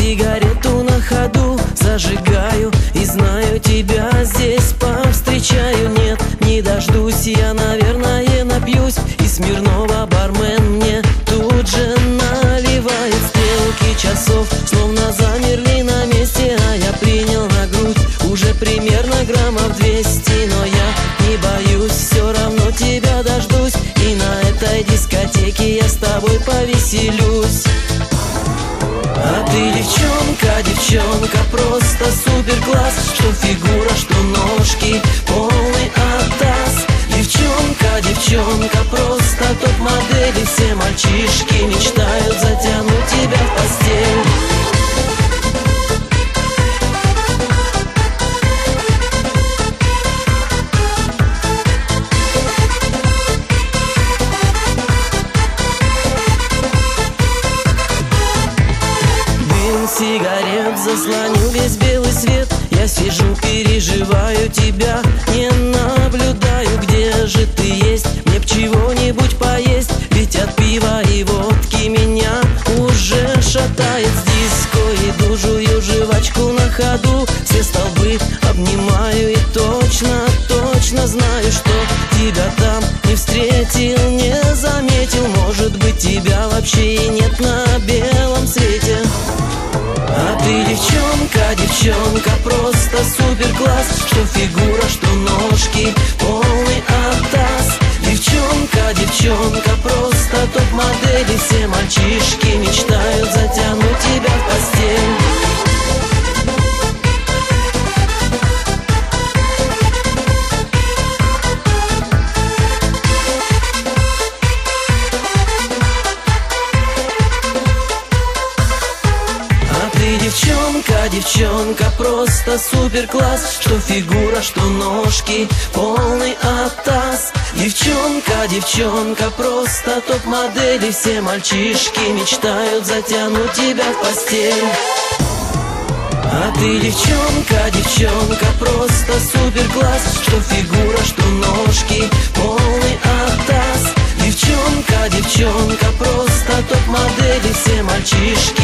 сигарету на ходу зажигаю и знаю, тебя здесь повстречаю. Нет, не дождусь, я, наверное, напьюсь, и Смирнова бармен мне тут же наливает. Стрелки часов словно замерли на месте, а я принял на грудь уже примерно граммов 200. Но я не боюсь, все равно тебя дождусь, и на этой дискотеке я с тобой повеселюсь. А ты девчонка, девчонка, просто супер класс. Что фигура, что ножки, полный атас. Девчонка, девчонка, просто топ-модели. Все мальчишки мечтают затянуть тебя в постель. Сигарет заслоню весь белый свет. Я сижу, переживаю тебя, не наблюдаю, где же ты есть. Мне б чего-нибудь поесть, ведь от пива и водки меня уже шатает. С диско иду, жую жвачку на ходу, все столбы обнимаю и точно, точно знаю, что тебя там не встретил, не заметил. Может быть, тебя вообще и нет на белом свете. А ты девчонка, девчонка, просто супер класс. Что фигура, что ножки, полный атас. Девчонка, девчонка, просто топ-модели. Все мальчишки мечтают затянуть тебя в постель. Девчонка, девчонка, просто супер класс. Что фигура, что ножки, полный атас. Девчонка, девчонка, просто топ-модели. Все мальчишки мечтают затянуть тебя в постель. А ты девчонка, девчонка, просто супер класс. Что фигура, что ножки, полный атас. Девчонка, девчонка, просто топ-модели. Все мальчишки